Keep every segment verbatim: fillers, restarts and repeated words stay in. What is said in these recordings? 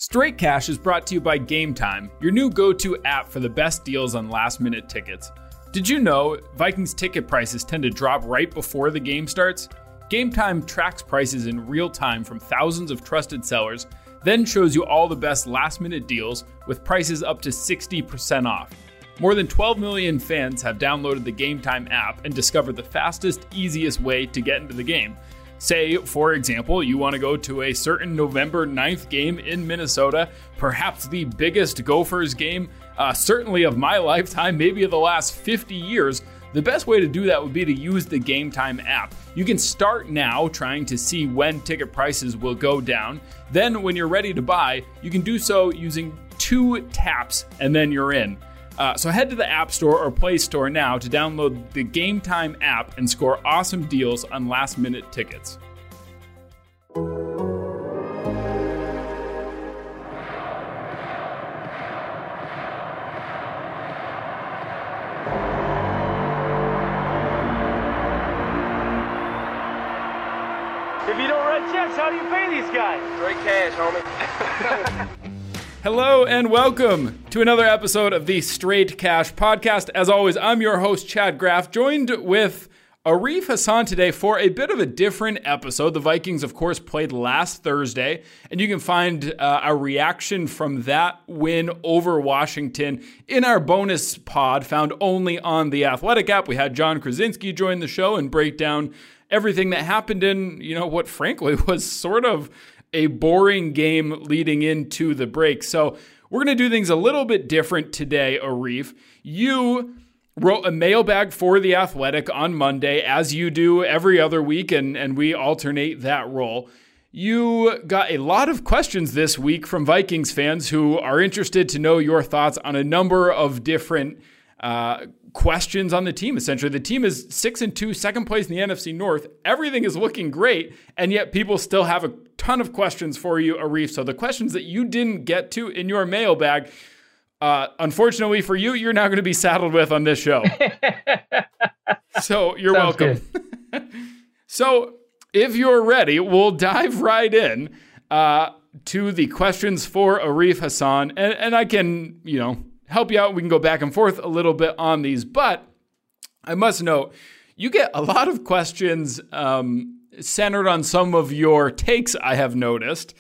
Straight Cash is brought to you by Game Time, your new go-to app for the best deals on last-minute tickets. Did you know Vikings ticket prices tend to drop right before the game starts? Game Time tracks prices in real time from thousands of trusted sellers, then shows you all the best last-minute deals with prices up to sixty percent off. More than twelve million fans have downloaded the Game Time app and discovered the fastest, easiest way to get into the game. Say, for example, you want to go to a certain November ninth game in Minnesota, perhaps the biggest Gophers game, uh, certainly of my lifetime, maybe of the last fifty years. The best way to do that would be to use the Game Time app. You can start now trying to see when ticket prices will go down. Then when you're ready to buy, you can do so using two taps and then you're in. Uh, so head to the App Store or Play Store now to download the Game Time app and score awesome deals on last-minute tickets. If you don't write checks, how do you pay these guys? Straight cash, homie. Hello and welcome to another episode of the Straight Cash Podcast. As always, I'm your host, Chad Graff, joined with Arif Hassan today for a bit of a different episode. The Vikings, of course, played last Thursday, and you can find uh, a reaction from that win over Washington in our bonus pod found only on the Athletic app. We had John Krasinski join the show and break down everything that happened in, you know, what frankly was sort of a boring game leading into the break. So we're going to do things a little bit different today, Arif. You wrote a mailbag for The Athletic on Monday, as you do every other week, and, and we alternate that role. You got a lot of questions this week from Vikings fans who are interested to know your thoughts on a number of different uh, questions on the team. Essentially, the team is six and two, second place in the N F C North. Everything is looking great, and yet people still have a ton of questions for you, Arif. So the questions that you didn't get to in your mailbag, uh, unfortunately for you, you're now going to be saddled with on this show. So you're Sounds welcome. So if you're ready, we'll dive right in uh, to the questions for Arif Hassan, and, and I can, you know, help you out. We can go back and forth a little bit on these, but I must note, you get a lot of questions um, centered on some of your takes, I have noticed,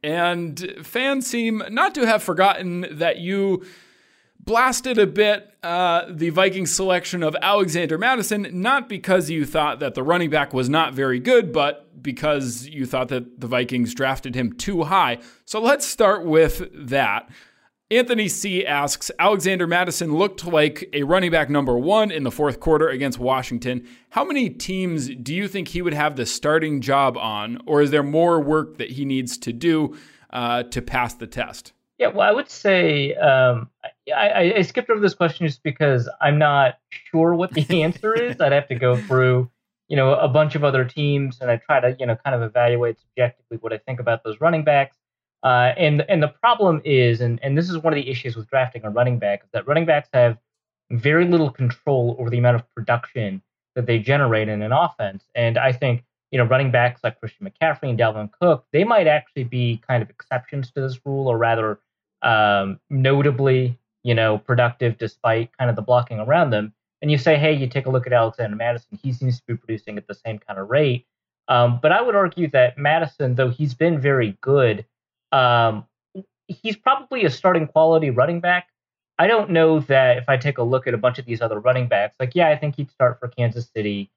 and fans seem not to have forgotten that you blasted a bit uh, the Vikings selection of Alexander Mattison, not because you thought that the running back was not very good, but because you thought that the Vikings drafted him too high. So let's start with that. Anthony C. asks, Alexander Mattison looked like a running back number one in the fourth quarter against Washington. How many teams do you think he would have the starting job on, or is there more work that he needs to do uh, to pass the test? Yeah, well, I would say um, I, I skipped over this question just because I'm not sure what the answer is. I'd have to go through, you know, a bunch of other teams, and I try to, you know, kind of evaluate subjectively what I think about those running backs. Uh, and and the problem is, and, and this is one of the issues with drafting a running back, is that running backs have very little control over the amount of production that they generate in an offense. And I think, you know, running backs like Christian McCaffrey and Dalvin Cook, they might actually be kind of exceptions to this rule, or rather um, notably, you know, productive despite kind of the blocking around them. And you say, hey, you take a look at Alexander Mattison, he seems to be producing at the same kind of rate. Um, but I would argue that Mattison, though he's been very good, Um, he's probably a starting quality running back. I don't know that if I take a look at a bunch of these other running backs, like, yeah, I think he'd start for Kansas City.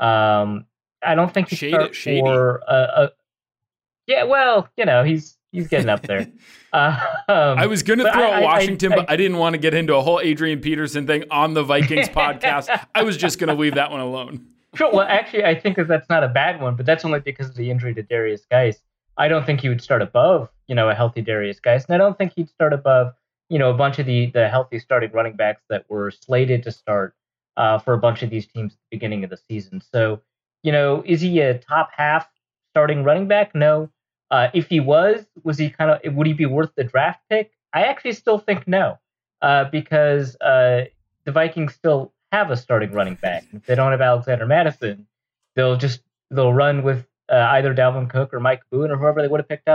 Um, I don't think he'd Shade, start shady. for a, a, yeah, well, you know, he's, he's getting up there. uh, um, I was going to throw I, out Washington, I, I, but I didn't want to get into a whole Adrian Peterson thing on the Vikings podcast. I was just going to leave that one alone. Sure. Well, actually, I think that that's not a bad one, but that's only because of the injury to Darius Geis. I don't think he would start above, you know, a healthy Darius Geis, and I don't think he'd start above, you know, a bunch of the the healthy starting running backs that were slated to start uh, for a bunch of these teams at the beginning of the season. So, you know, is he a top half starting running back? No. Uh, if he was, was he kind of, would he be worth the draft pick? I actually still think no, uh, because uh, the Vikings still have a starting running back. If they don't have Alexander Mattison, they'll just they'll run with uh, either Dalvin Cook or Mike Boone or whoever they would have picked up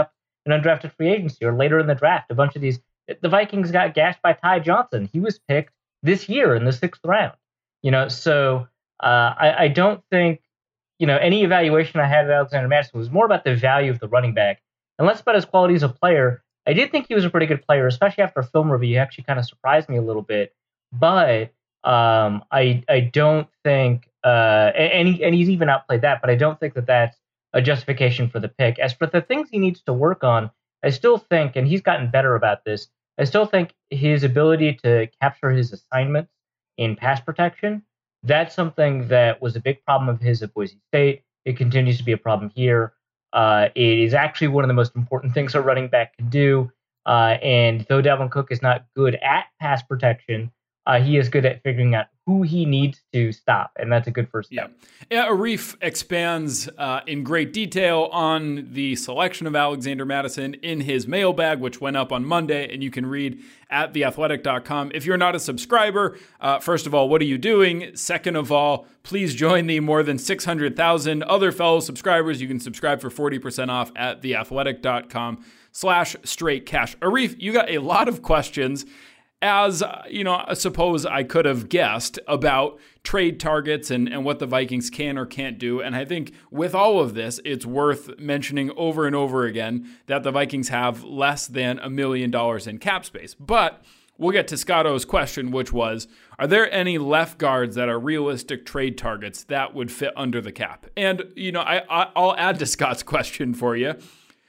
in undrafted free agency or later in the draft. A bunch of these, the Vikings got gashed by Ty Johnson. He was picked this year in the sixth round. You know, so uh, I, I don't think, you know, any evaluation I had of Alexander Mattison was more about the value of the running back and less about his quality as a player. I did think he was a pretty good player, especially after a film review. He actually kind of surprised me a little bit. But um, I I don't think, uh, and, he, and he's even outplayed that, but I don't think that that's a justification for the pick. As for the things he needs to work on, I still think, and he's gotten better about this, I still think his ability to capture his assignments in pass protection, that's something that was a big problem of his at Boise State. It continues to be a problem here. Uh, it is actually one of the most important things a running back can do. Uh, and though Dalvin Cook is not good at pass protection, uh, he is good at figuring out who he needs to stop. And that's a good first step. Yeah, yeah Arif expands uh, in great detail on the selection of Alexander Mattison in his mailbag, which went up on Monday, and you can read at the athletic dot com. If you're not a subscriber, uh, first of all, what are you doing? Second of all, please join the more than six hundred thousand other fellow subscribers. You can subscribe for forty percent off at the athletic dot com slash straight cash. Arif, you got a lot of questions, as you know, I suppose I could have guessed, about trade targets and, and what the Vikings can or can't do. And I think with all of this, it's worth mentioning over and over again that the Vikings have less than a million dollars in cap space. But we'll get to Scotto's question, which was, are there any left guards that are realistic trade targets that would fit under the cap? And, you know, I, I I'll add to Scott's question for you.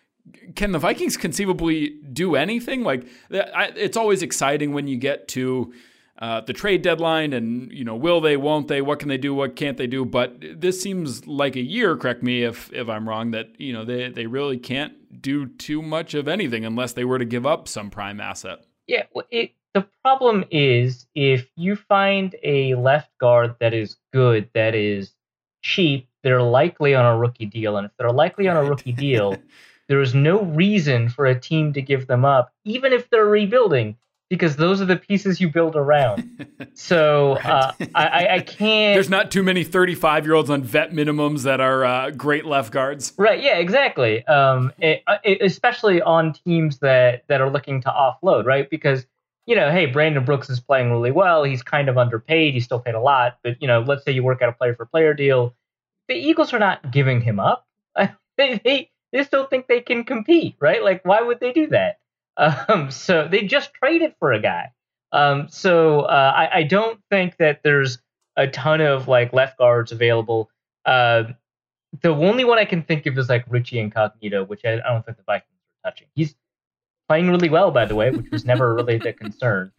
Can the Vikings conceivably do anything? Like, it's always exciting when you get to uh, the trade deadline and, you know, will they, won't they, what can they do, what can't they do? But this seems like a year, correct me if if I'm wrong, that, you know, they, they really can't do too much of anything unless they were to give up some prime asset. Yeah, well, it, the problem is if you find a left guard that is good, that is cheap, they're likely on a rookie deal. And if they're likely on a rookie deal, there is no reason for a team to give them up, even if they're rebuilding, because those are the pieces you build around. So right. uh, I, I can't... There's not too many thirty-five-year-olds on vet minimums that are uh, great left guards. Right, yeah, exactly. Um, it, it, especially on teams that, that are looking to offload, right? Because, you know, hey, Brandon Brooks is playing really well. He's kind of underpaid. He's still paid a lot. But, you know, let's say you work out a player-for-player deal. The Eagles are not giving him up. they, they They still think they can compete, right? Like, why would they do that? Um, so they just traded for a guy. Um, so uh, I, I don't think that there's a ton of like left guards available. Uh, the only one I can think of is like Richie Incognito, which I, I don't think the Vikings are touching. He's playing really well, by the way, which was never really the concern.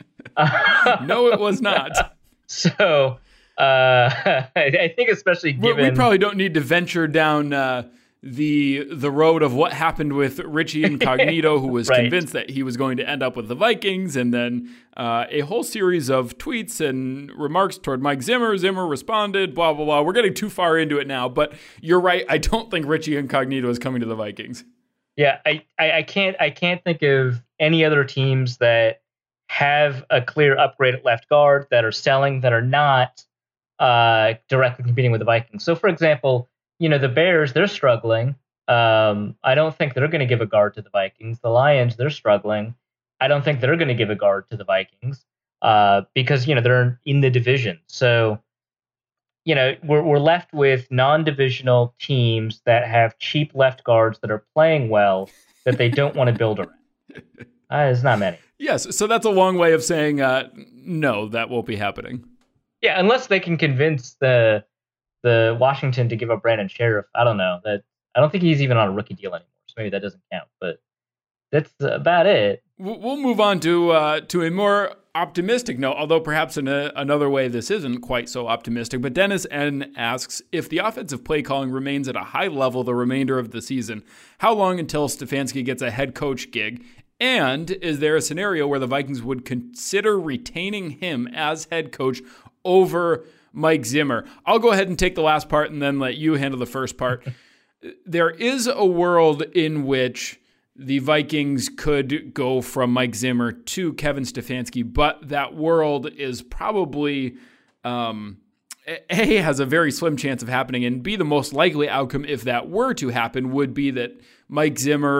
No, it was not. So uh, I, I think especially given... We, we probably don't need to venture down... Uh, the the road of what happened with Richie Incognito, who was right. convinced that he was going to end up with the Vikings, and then uh, a whole series of tweets and remarks toward Mike Zimmer. Zimmer responded, blah, blah, blah. We're getting too far into it now, but you're right. I don't think Richie Incognito is coming to the Vikings. Yeah, I, I, I can't I can't think of any other teams that have a clear upgrade at left guard, that are selling, that are not uh, directly competing with the Vikings. So, for example, you know, the Bears, they're struggling. Um, I don't think they're going to give a guard to the Vikings. The Lions, they're struggling. I don't think they're going to give a guard to the Vikings uh, because, you know, they're in the division. So, you know, we're we're left with non-divisional teams that have cheap left guards that are playing well that they don't want to build around. Uh, there's not many. Yes, so that's a long way of saying uh, no, that won't be happening. Yeah, unless they can convince the the Washington to give up Brandon Sheriff. I don't know. That I don't think he's even on a rookie deal anymore, so maybe that doesn't count. But that's about it. We'll move on to uh, to a more optimistic note, although perhaps in a, another way this isn't quite so optimistic. But Dennis N. asks, if the offensive play calling remains at a high level the remainder of the season, how long until Stefanski gets a head coach gig? And is there a scenario where the Vikings would consider retaining him as head coach over Mike Zimmer? I'll go ahead and take the last part and then let you handle the first part. There is a world in which the Vikings could go from Mike Zimmer to Kevin Stefanski, but that world is probably, um, A, has a very slim chance of happening, and B, the most likely outcome if that were to happen would be that Mike Zimmer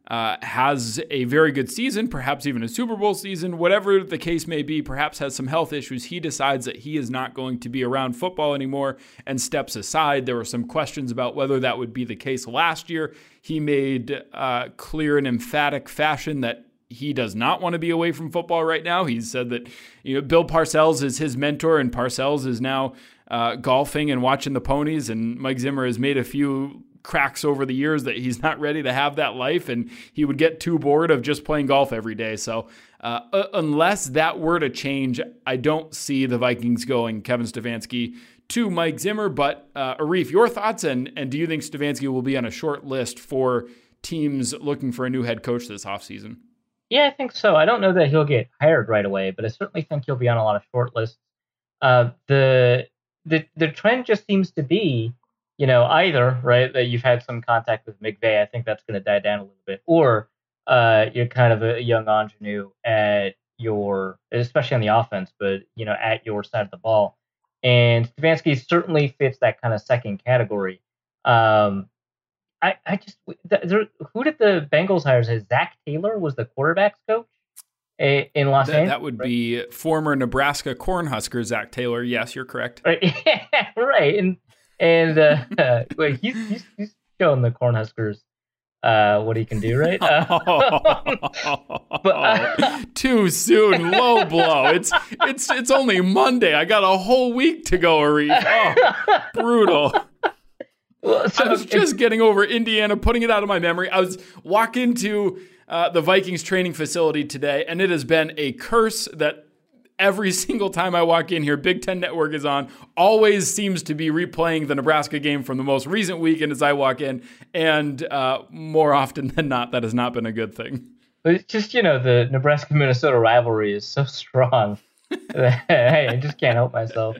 uh, has a very good season, perhaps even a Super Bowl season, whatever the case may be, perhaps has some health issues, he decides that he is not going to be around football anymore and steps aside. There were some questions about whether that would be the case last year. He made uh, clear in emphatic fashion that he does not want to be away from football right now. He said that, you know, Bill Parcells is his mentor, and Parcells is now uh, golfing and watching the ponies, and Mike Zimmer has made a few cracks over the years that he's not ready to have that life, and he would get too bored of just playing golf every day. So uh, uh, unless that were to change, I don't see the Vikings going Kevin Stefanski to Mike Zimmer. But uh, Arif, your thoughts, and and do you think Stefanski will be on a short list for teams looking for a new head coach this offseason? Yeah, I think so. I don't know that he'll get hired right away, but I certainly think he'll be on a lot of short lists. Uh, the the the trend just seems to be, you know, either, right, that you've had some contact with McVay, I think that's going to die down a little bit, or uh, you're kind of a young ingenue at your, especially on the offense, but, you know, at your side of the ball. And Stefanski certainly fits that kind of second category. Um, I, I just, there, who did the Bengals hire? Zach Taylor was the quarterback's coach in Los that, Angeles? That would right? be former Nebraska Cornhusker Zach Taylor. Yes, you're correct. Right, yeah, right. And, And uh, uh, wait, he's, he's he's showing the Cornhuskers uh, what he can do, right? Uh, but, uh, Too soon, low blow. It's it's it's only Monday. I got a whole week to go, Arif. Oh, brutal. Well, so I was just getting over Indiana, putting it out of my memory. I was walking to uh, the Vikings training facility today, and it has been a curse that every single time I walk in here, Big Ten Network is on, always seems to be replaying the Nebraska game from the most recent weekend as I walk in. And uh, more often than not, that has not been a good thing. But it's just, you know, the Nebraska-Minnesota rivalry is so strong that hey, I just can't help myself.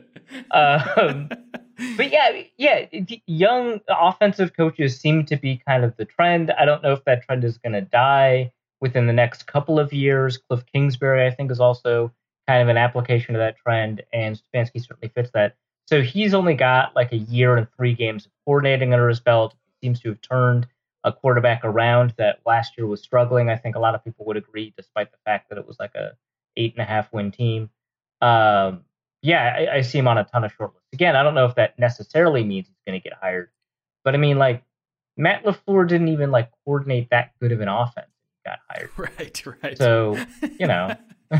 Um, but yeah, yeah, young offensive coaches seem to be kind of the trend. I don't know if that trend is going to die within the next couple of years. Cliff Kingsbury, I think, is also kind of an application of that trend, and Stefanski certainly fits that. So he's only got like a year and three games of coordinating under his belt. He seems to have turned a quarterback around that last year was struggling. I think a lot of people would agree, despite the fact that it was like a eight and a half win team. Um, yeah, I, I see him on a ton of short lists. Again, I don't know if that necessarily means he's going to get hired, but I mean, like, Matt LaFleur didn't even like coordinate that good of an offense. He got hired. Right, right. So, you know.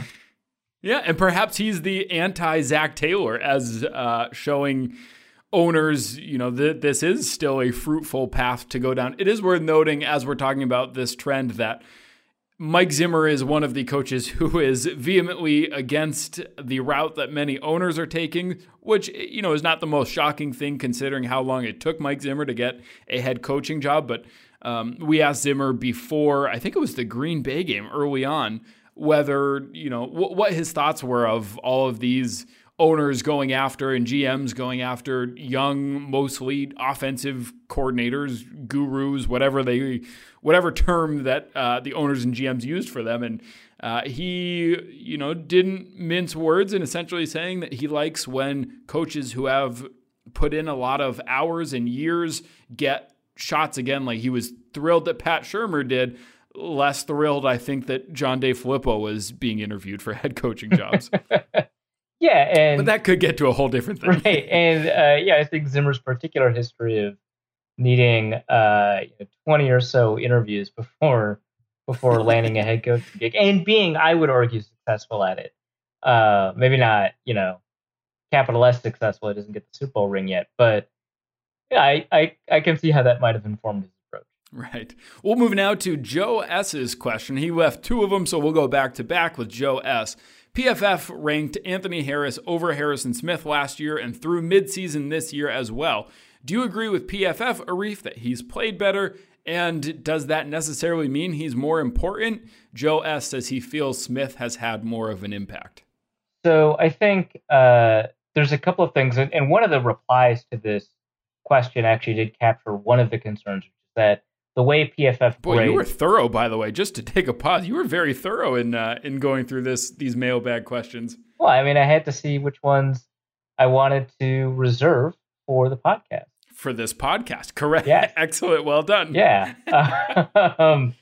Yeah, and perhaps he's the anti-Zach Taylor, as uh, showing owners, you know, that this is still a fruitful path to go down. It is worth noting, as we're talking about this trend, that Mike Zimmer is one of the coaches who is vehemently against the route that many owners are taking, which, you know, is not the most shocking thing considering how long it took Mike Zimmer to get a head coaching job. But um, we asked Zimmer before, I think it was the Green Bay game early on, whether, you know, w- what his thoughts were of all of these owners going after and G Ms going after young, mostly offensive coordinators, gurus, whatever they, whatever term that uh, the owners and G Ms used for them. And uh, he, you know, didn't mince words in essentially saying that he likes when coaches who have put in a lot of hours and years get shots again. Like he was thrilled that Pat Shurmur did. Less thrilled, I think, that John DeFilippo was being interviewed for head coaching jobs. Yeah, and but that could get to a whole different thing, right? And uh, yeah, I think Zimmer's particular history of needing uh, twenty or so interviews before before landing a head coach gig, and being, I would argue, successful at it. Uh, maybe not, you know, capital S successful. He doesn't get the Super Bowl ring yet, but yeah, I I, I can see how that might have informed his approach. Right. We'll move now to Joe S's question. He left two of them, so we'll go back to back with Joe S. P F F ranked Anthony Harris over Harrison Smith last year and through midseason this year as well. Do you agree with P F F, Arif, that he's played better? And does that necessarily mean he's more important? Joe S. says he feels Smith has had more of an impact. So I think uh, there's a couple of things, and, and one of the replies to this question actually did capture one of the concerns, which is that the way P F F Boy, grades, you were thorough, by the way. Just to take a pause, you were very thorough in uh, in going through this these mailbag questions. Well, I mean, I had to see which ones I wanted to reserve for the podcast. For this podcast, correct? Yeah, Excellent. Well done. Yeah. um,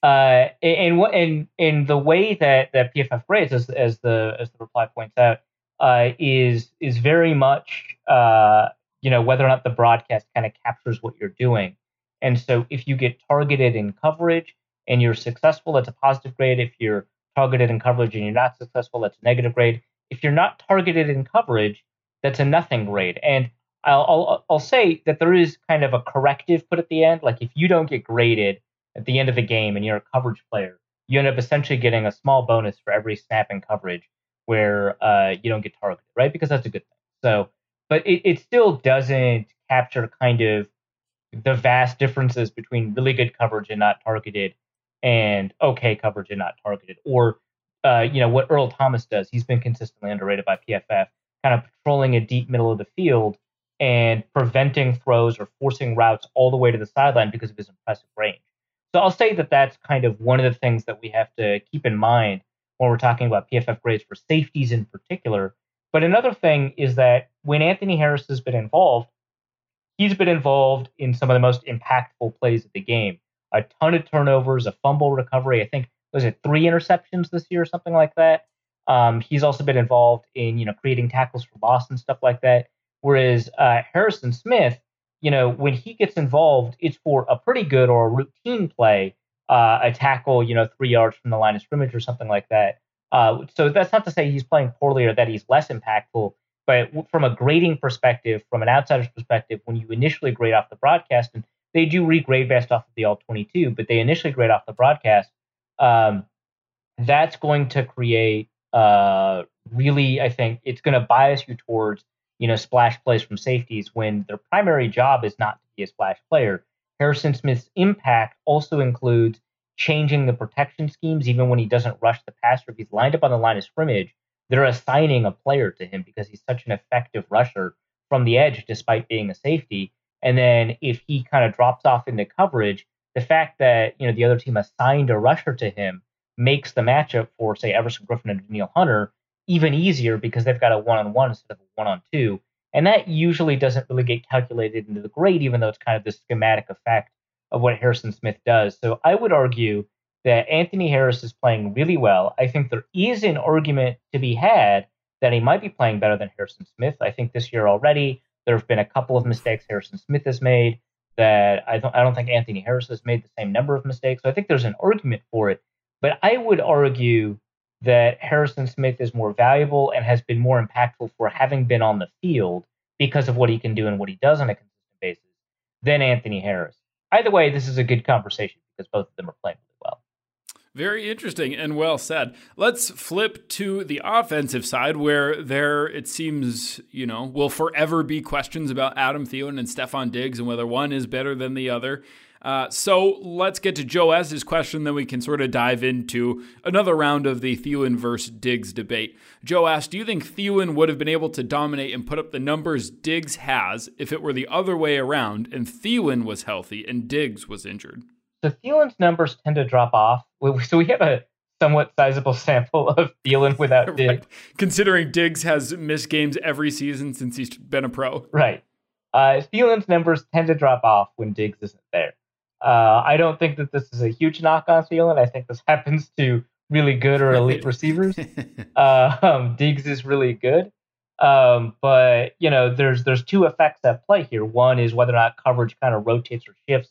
Uh, and what and in the way that, that P F F grades, as as the as the reply points out, uh, is is very much uh, you know, whether or not the broadcast kind of captures what you're doing. And so if you get targeted in coverage and you're successful, that's a positive grade. If you're targeted in coverage and you're not successful, that's a negative grade. If you're not targeted in coverage, that's a nothing grade. And I'll, I'll I'll say that there is kind of a corrective put at the end. Like if you don't get graded at the end of the game and you're a coverage player, you end up essentially getting a small bonus for every snap in coverage where uh, you don't get targeted, right? Because that's a good thing. So, but it, it still doesn't capture kind of the vast differences between really good coverage and not targeted and okay coverage and not targeted. Or, uh, you know, what Earl Thomas does. He's been consistently underrated by P F F, kind of patrolling a deep middle of the field and preventing throws or forcing routes all the way to the sideline because of his impressive range. So I'll say that that's kind of one of the things that we have to keep in mind when we're talking about P F F grades for safeties in particular. But another thing is that when Anthony Harris has been involved, he's been involved in some of the most impactful plays of the game. A ton of turnovers, a fumble recovery. I think, was it three interceptions this year or something like that? Um, he's also been involved in, you know, creating tackles for loss and stuff like that. Whereas uh, Harrison Smith, you know, when he gets involved, it's for a pretty good or a routine play, uh, a tackle, you know, three yards from the line of scrimmage or something like that. Uh, so that's not to say he's playing poorly or that he's less impactful. But from a grading perspective, from an outsider's perspective, when you initially grade off the broadcast, and they do regrade based off of the all twenty-two, but they initially grade off the broadcast, um, that's going to create uh, really, I think, it's going to bias you towards, you know, splash plays from safeties when their primary job is not to be a splash player. Harrison Smith's impact also includes changing the protection schemes, even when he doesn't rush the passer. If he's lined up on the line of scrimmage, they're assigning a player to him because he's such an effective rusher from the edge, despite being a safety. And then if he kind of drops off into coverage, the fact that, you know, the other team assigned a rusher to him makes the matchup for, say, Everson Griffin and Danielle Hunter even easier because they've got a one-on-one instead of a one-on-two. And that usually doesn't really get calculated into the grade, even though it's kind of the schematic effect of what Harrison Smith does. So I would argue that Anthony Harris is playing really well. I think there is an argument to be had that he might be playing better than Harrison Smith. I think this year already there have been a couple of mistakes Harrison Smith has made that I don't I don't think Anthony Harris has made the same number of mistakes. So I think there's an argument for it. But I would argue that Harrison Smith is more valuable and has been more impactful for having been on the field because of what he can do and what he does on a consistent basis than Anthony Harris. Either way, this is a good conversation because both of them are playing really well. Very interesting and well said. Let's flip to the offensive side where there, it seems, you know, will forever be questions about Adam Thielen and Stefon Diggs and whether one is better than the other. Uh, so let's get to Joe S's question, then we can sort of dive into another round of the Thielen versus Diggs debate. Joe asked, do you think Thielen would have been able to dominate and put up the numbers Diggs has if it were the other way around and Thielen was healthy and Diggs was injured? So Thielen's numbers tend to drop off. So we have a somewhat sizable sample of Thielen without Diggs. Right. Considering Diggs has missed games every season since he's been a pro. Right. Uh, Thielen's numbers tend to drop off when Diggs isn't there. Uh, I don't think that this is a huge knock on Thielen. I think this happens to really good or elite receivers. Uh, um, Diggs is really good. Um, but, you know, there's there's two effects at play here. One is whether or not coverage kind of rotates or shifts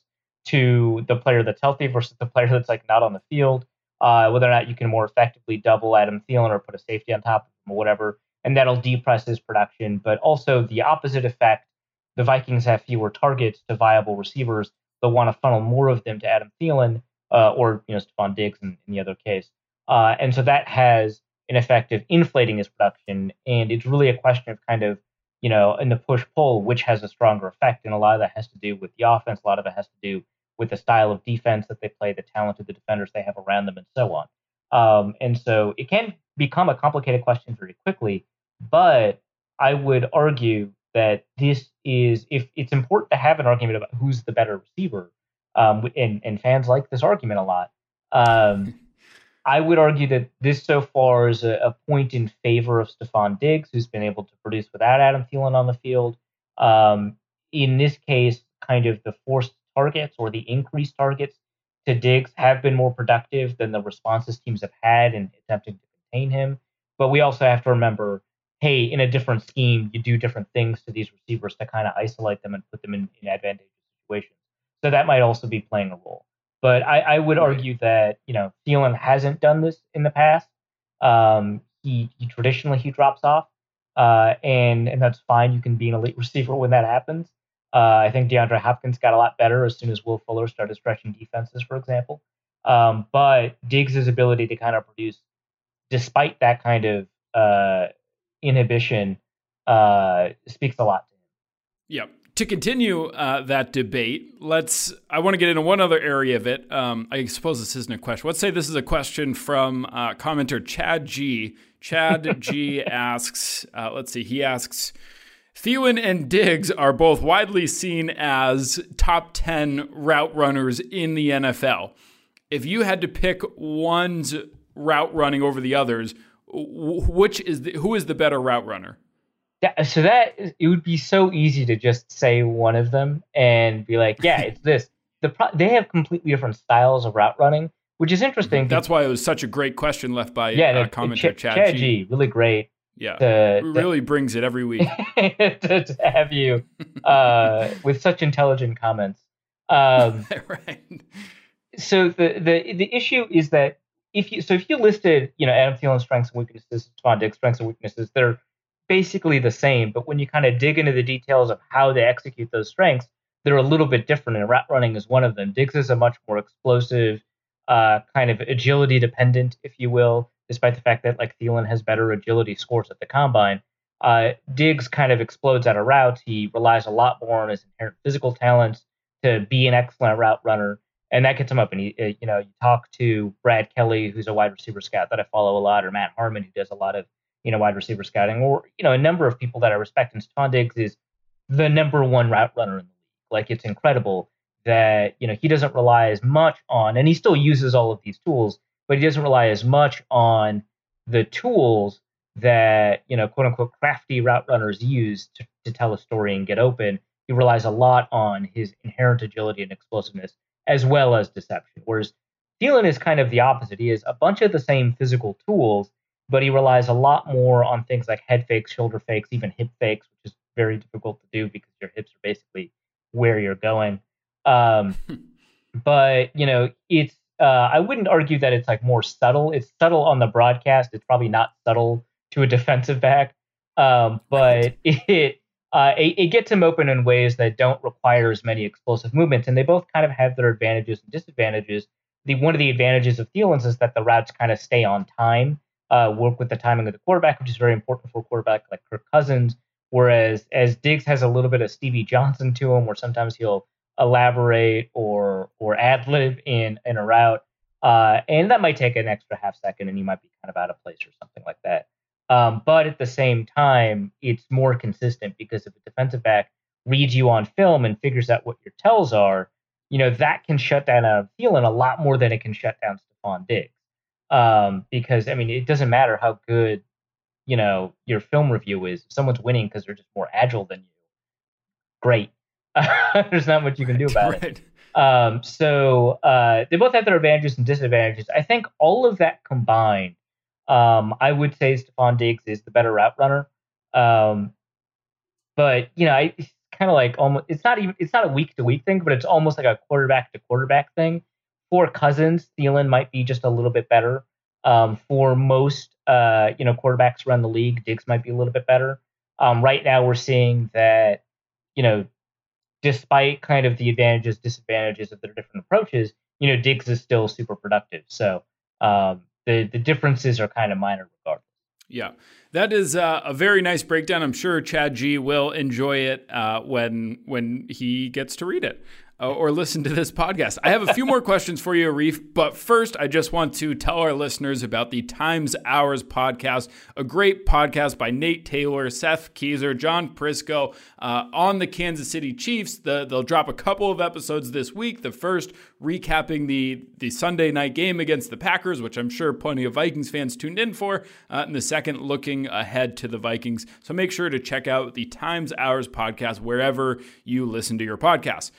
to the player that's healthy versus the player that's like not on the field. Uh, whether or not you can more effectively double Adam Thielen or put a safety on top of him or whatever, and that'll depress his production. But also the opposite effect, the Vikings have fewer targets to viable receivers. They'll want to funnel more of them to Adam Thielen uh, or, you know, Stefon Diggs in, in the other case. Uh, and so that has an effect of inflating his production. And it's really a question of kind of, you know, in the push-pull, which has a stronger effect. And a lot of that has to do with the offense. A lot of it has to do with the style of defense that they play, the talent of the defenders they have around them, and so on. Um, and so it can become a complicated question very quickly. But I would argue that this is, if it's important to have an argument about who's the better receiver, um, and, and fans like this argument a lot. Um, I would argue that this so far is a, a point in favor of Stefon Diggs, who's been able to produce without Adam Thielen on the field. Um, in this case, kind of the forced targets or the increased targets to Diggs have been more productive than the responses teams have had in attempting to contain him. But we also have to remember, hey, in a different scheme, you do different things to these receivers to kind of isolate them and put them in, in advantageous situations. So that might also be playing a role. But I, I would argue that, you know, Thielen hasn't done this in the past. Um, he, he traditionally he drops off, uh, and and that's fine. You can be an elite receiver when that happens. Uh, I think DeAndre Hopkins got a lot better as soon as Will Fuller started stretching defenses, for example. Um, but Diggs' ability to kind of produce, despite that kind of uh, inhibition, uh, speaks a lot to him. Yeah. To continue uh, that debate, let's. I want to get into one other area of it. Um, I suppose this isn't a question. Let's say this is a question from uh, commenter Chad G. Chad G asks. Uh, let's see. He asks, Thielen and Diggs are both widely seen as top ten route runners in the N F L. If you had to pick one's route running over the others, which is the, who is the better route runner? Yeah, so that it would be so easy to just say one of them and be like, yeah, it's this. The pro- they have completely different styles of route running, which is interesting. That's why it was such a great question left by yeah, uh, the, commenter Ch- Chad, Chad G. G. Really great. Yeah, to, really to, brings it every week to, to have you uh, with such intelligent comments. Um, right. So the, the the issue is that if you so if you listed, you know, Adam Thielen's strengths and weaknesses, Stephon Diggs' strengths and weaknesses, they're basically the same. But when you kind of dig into the details of how they execute those strengths, they're a little bit different. And route running is one of them. Diggs is a much more explosive, uh, kind of agility dependent, if you will, despite the fact that like Thielen has better agility scores at the combine. Uh, Diggs kind of explodes out of routes. He relies a lot more on his inherent physical talents to be an excellent route runner. And that gets him up. And, he, uh, you know, you talk to Brad Kelly, who's a wide receiver scout that I follow a lot, or Matt Harmon, who does a lot of, you know, wide receiver scouting, or, you know, a number of people that I respect. And Stephon Diggs is the number one route runner in the league. Like, it's incredible that, you know, he doesn't rely as much on, and he still uses all of these tools, but he doesn't rely as much on the tools that, you know, quote unquote, crafty route runners use to, to tell a story and get open. He relies a lot on his inherent agility and explosiveness, as well as deception. Whereas Thielen is kind of the opposite. He has a bunch of the same physical tools, but he relies a lot more on things like head fakes, shoulder fakes, even hip fakes, which is very difficult to do because your hips are basically where you're going. Um, but, you know, it's, uh, I wouldn't argue that it's like more subtle. It's subtle on the broadcast. It's probably not subtle to a defensive back. Um, but it, uh, it, it gets him open in ways that don't require as many explosive movements. And they both kind of have their advantages and disadvantages. The, one of the advantages of Thielen's is that the routes kind of stay on time. Uh, work with the timing of the quarterback, which is very important for a quarterback like Kirk Cousins. Whereas as Diggs has a little bit of Stevie Johnson to him, where sometimes he'll elaborate or or ad lib in in a route, uh, and that might take an extra half second, and you might be kind of out of place or something like that. Um, but at the same time, it's more consistent because if a defensive back reads you on film and figures out what your tells are, you know that can shut down a Thielen a lot more than it can shut down Stephon Diggs. Um, because I mean, it doesn't matter how good, you know, your film review is. If someone's winning because they're just more agile than you, great. There's not much you can do about right. it. Um, so uh, they both have their advantages and disadvantages. I think all of that combined, um, I would say Stephon Diggs is the better route runner. Um, but you know, I, it's kind of like almost. It's not even. It's not a week to week thing, but it's almost like a quarterback to quarterback thing. For Cousins, Thielen might be just a little bit better. Um, for most, uh, you know, quarterbacks around the league, Diggs might be a little bit better. Um, right now, we're seeing that, you know, despite kind of the advantages, disadvantages of their different approaches, you know, Diggs is still super productive. So um, the the differences are kind of minor regardless. Yeah, that is uh, a very nice breakdown. I'm sure Chad G will enjoy it uh, when when he gets to read it. Uh, or listen to this podcast. I have a few more questions for you, Arif, but first I just want to tell our listeners about the Times Hours podcast, a great podcast by Nate Taylor, Seth Keezer, John Prisco uh, on the Kansas City Chiefs. The, they'll drop a couple of episodes this week. The first recapping the, the Sunday night game against the Packers, which I'm sure plenty of Vikings fans tuned in for, uh, and the second looking ahead to the Vikings. So make sure to check out the Times Hours podcast wherever you listen to your podcasts.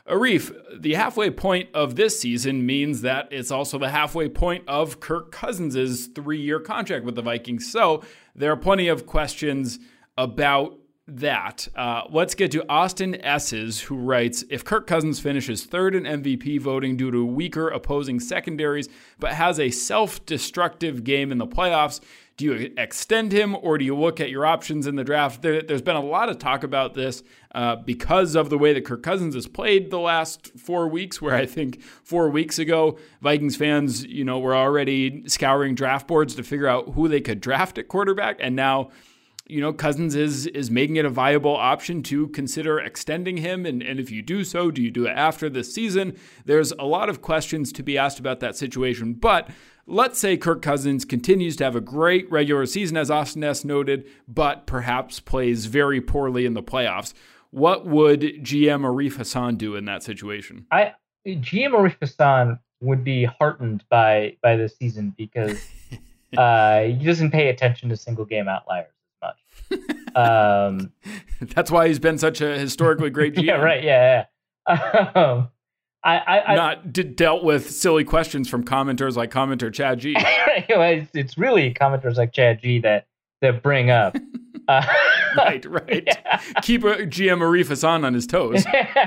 Arif, the halfway point of this season means that it's also the halfway point of Kirk Cousins' three-year contract with the Vikings. So there are plenty of questions about that. Uh, let's get to Austin S's, who writes, if Kirk Cousins finishes third in M V P voting due to weaker opposing secondaries, but has a self-destructive game in the playoffs, do you extend him or do you look at your options in the draft? There, there's been a lot of talk about this uh, because of the way that Kirk Cousins has played the last four weeks, where I think four weeks ago, Vikings fans, you know, were already scouring draft boards to figure out who they could draft at quarterback. And now, you know, Cousins is is making it a viable option to consider extending him. And, and if you do so, do you do it after this season? There's a lot of questions to be asked about that situation. But let's say Kirk Cousins continues to have a great regular season, as Austin S. noted, but perhaps plays very poorly in the playoffs. What would G M Arif Hassan do in that situation? I G M Arif Hassan would be heartened by, by this season because uh, he doesn't pay attention to single game outliers. Much. Um, That's why he's been such a historically great G M. Yeah, right. Yeah, yeah. Um, I, I, not d- dealt with silly questions from commenters like commenter Chad G. it's, it's really commenters like Chad G that that bring up. Uh, right, right. Yeah. Keep a G M Arif Hassan on his toes.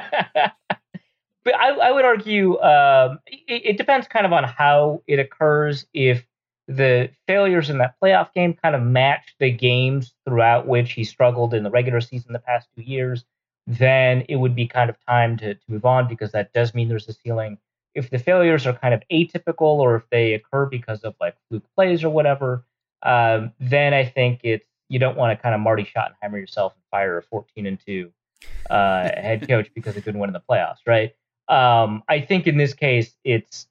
But I, I would argue um, it, it depends kind of on how it occurs. If the failures in that playoff game kind of match the games throughout which he struggled in the regular season the past two years, then it would be kind of time to, to move on, because that does mean there's a ceiling. If the failures are kind of atypical, or if they occur because of like fluke plays or whatever, um, then I think it's you don't want to kind of Marty Schottenheimer yourself and fire a fourteen and two uh, head coach because they couldn't win in the playoffs, right? Um, I think in this case, it's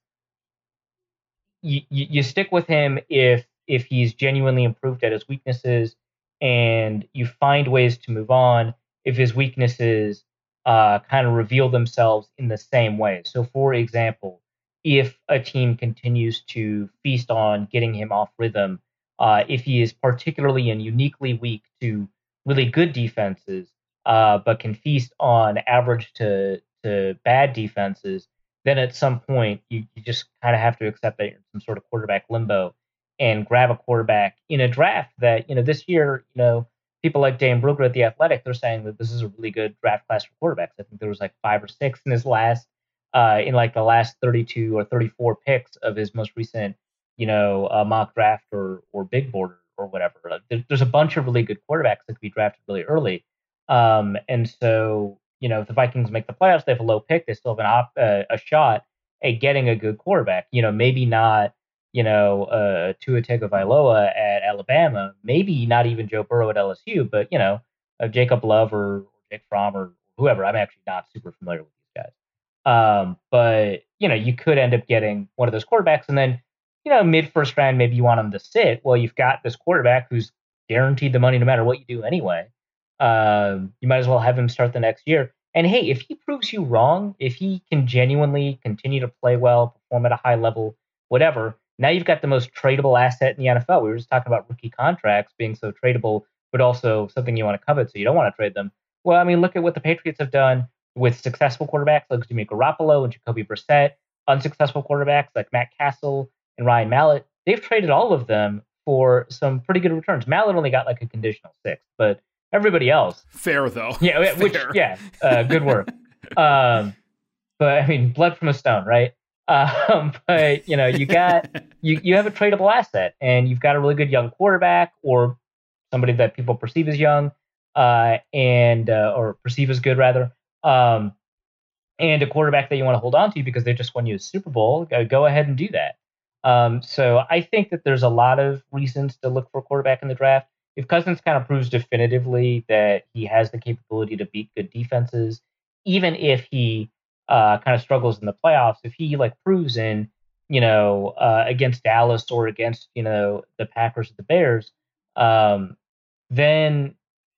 You, you stick with him if if he's genuinely improved at his weaknesses, and you find ways to move on if his weaknesses uh, kind of reveal themselves in the same way. So, for example, if a team continues to feast on getting him off rhythm, uh, if he is particularly and uniquely weak to really good defenses, uh, but can feast on average to, to bad defenses, then at some point you, you just kind of have to accept that you're in some sort of quarterback limbo and grab a quarterback in a draft that, you know, this year, you know, people like Dan Brugger at The Athletic, they're saying that this is a really good draft class for quarterbacks. I think there was like five or six in his last, uh, in like the last thirty-two or thirty-four picks of his most recent, you know, uh, mock draft or, or big board or whatever. There, there's a bunch of really good quarterbacks that could be drafted really early. Um, and so, you know, if the Vikings make the playoffs, they have a low pick. They still have an op, uh, a shot at getting a good quarterback. You know, maybe not, you know, uh, Tua Tagovailoa at Alabama, maybe not even Joe Burrow at L S U, but, you know, uh, Jacob Love or, or Jake Fromm or whoever. I'm actually not super familiar with these guys. Um, but, you know, you could end up getting one of those quarterbacks, and then, you know, mid first round, maybe you want them to sit. Well, you've got this quarterback who's guaranteed the money no matter what you do anyway. Um, you might as well have him start the next year. And hey, if he proves you wrong, if he can genuinely continue to play well, perform at a high level, whatever, now you've got the most tradable asset in the N F L. We were just talking about rookie contracts being so tradable, but also something you want to covet, so you don't want to trade them. Well, I mean, look at what the Patriots have done with successful quarterbacks like Jimmy Garoppolo and Jacoby Brissett, unsuccessful quarterbacks like Matt Castle and Ryan Mallett. They've traded all of them for some pretty good returns. Mallett only got like a conditional sixth, but everybody else. Fair, though. Yeah, which, Fair. yeah, uh, good work. um, but, I mean, blood from a stone, right? Um, but, you know, you got, you, you have a tradable asset, and you've got a really good young quarterback, or somebody that people perceive as young, uh, and uh, or perceive as good, rather, um, and a quarterback that you want to hold on to because they just won you a Super Bowl. Go, go ahead and do that. Um, so I think that there's a lot of reasons to look for a quarterback in the draft. If Cousins kind of proves definitively that he has the capability to beat good defenses, even if he uh, kind of struggles in the playoffs, if he like proves in, you know, uh, against Dallas or against, you know, the Packers or the Bears, um, then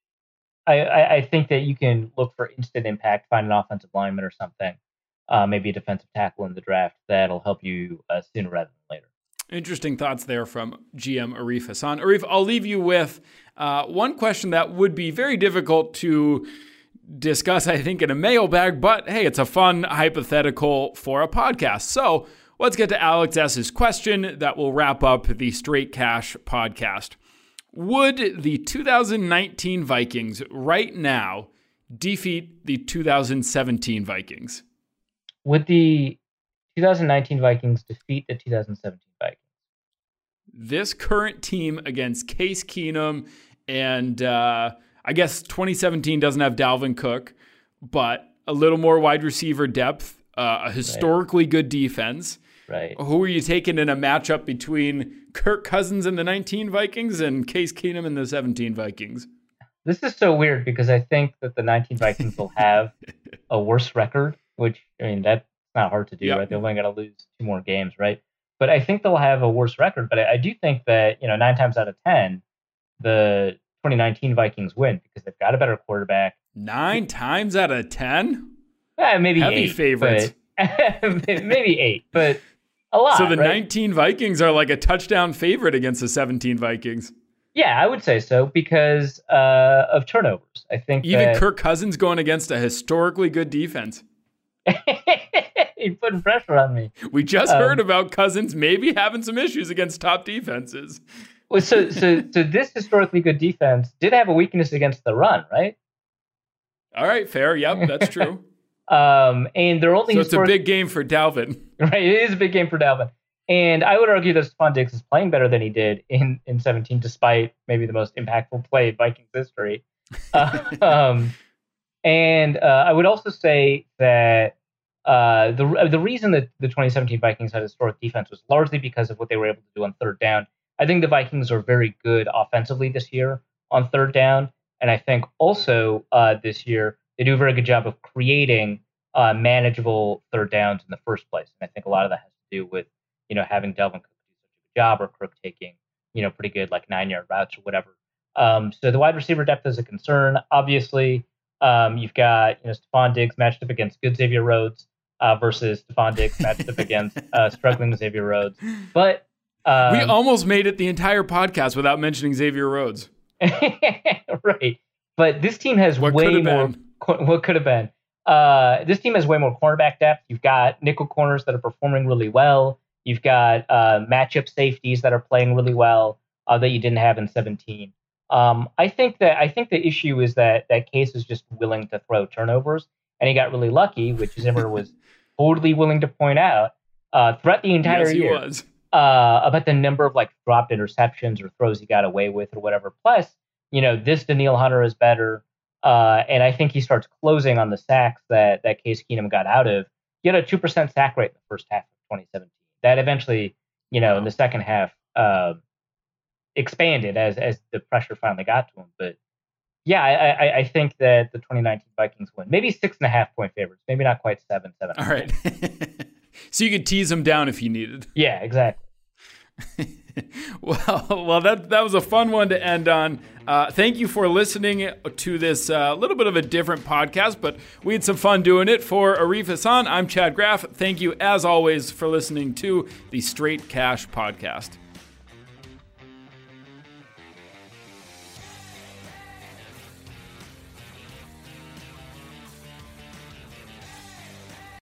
I, I, I think that you can look for instant impact, find an offensive lineman or something, uh, maybe a defensive tackle in the draft that'll help you uh, sooner rather than later. Interesting thoughts there from G M Arif Hassan. Arif, I'll leave you with uh, one question that would be very difficult to discuss, I think, in a mailbag, but hey, it's a fun hypothetical for a podcast. So let's get to Alex S's question that will wrap up the Straight Cash podcast. Would the two thousand nineteen Vikings right now defeat the two thousand seventeen Vikings? Would the two thousand nineteen Vikings defeat the two thousand seventeen Vikings? This current team against Case Keenum and uh, I guess twenty seventeen doesn't have Dalvin Cook, but a little more wide receiver depth, uh, a historically right. good defense. Right. Who are you taking in a matchup between Kirk Cousins and the nineteen Vikings and Case Keenum and the seventeen Vikings? This is so weird because I think that the nineteen Vikings will have a worse record, which, I mean, that's not hard to do, yep. right? They're only going to lose two more games, right? But I think they'll have a worse record. But I, I do think that, you know, nine times out of ten, the twenty nineteen Vikings win because they've got a better quarterback. Nine times out of ten? Eh, maybe Heavy eight. favorites. But, maybe eight, but a lot. So the right? nineteen Vikings are like a touchdown favorite against the seventeen Vikings. Yeah, I would say so because uh, of turnovers. I think even that... Kirk Cousins going against a historically good defense. You're putting pressure on me. We just um, heard about Cousins maybe having some issues against top defenses. Well, so so so this historically good defense did have a weakness against the run, right? All right, fair. Yep, that's true. um, and they're only so historic- it's a big game for Dalvin. Right, it is a big game for Dalvin. And I would argue that Stephon Diggs is playing better than he did in, in seventeen, despite maybe the most impactful play in Vikings history. uh, um, and uh, I would also say that uh, the the reason that the twenty seventeen Vikings had a historic defense was largely because of what they were able to do on third down. I think the Vikings are very good offensively this year on third down. And I think also uh, this year, they do a very good job of creating uh, manageable third downs in the first place. And I think a lot of that has to do with, you know, having Dalvin Cook do such a good job or Cook taking, you know, pretty good like nine yard routes or whatever. Um, so the wide receiver depth is a concern. Obviously, um, you've got, you know, Stephon Diggs matched up against good Xavier Rhodes uh, versus Stephon Diggs matched up against uh, struggling Xavier Rhodes. But um, we almost made it the entire podcast without mentioning Xavier Rhodes. Right. But this team has what way could more. Been? What could have been? Uh, this team has way more cornerback depth. You've got nickel corners that are performing really well. You've got uh, matchup safeties that are playing really well uh, that you didn't have in seventeen. Um, I think that I think the issue is that that Case is just willing to throw turnovers, and he got really lucky, which Zimmer was totally willing to point out uh, throughout the entire yes, he year was. Uh, about the number of like dropped interceptions or throws he got away with or whatever. Plus, you know, this Danielle Hunter is better, uh, and I think he starts closing on the sacks that that Case Keenum got out of. He had a two percent sack rate in the first half of twenty seventeen. That eventually, you know, in the second half, uh, expanded as as the pressure finally got to him. But yeah, I, I, I think that the twenty nineteen Vikings win. Maybe six and a half point favorites. Maybe not quite seven, seven. All right. So you could tease them down if you needed. Yeah, exactly. well, well, that that was a fun one to end on. Uh, thank you for listening to this a uh, little bit of a different podcast, but we had some fun doing it. For Arif Hassan, I'm Chad Graff. Thank you, as always, for listening to the Straight Cash Podcast.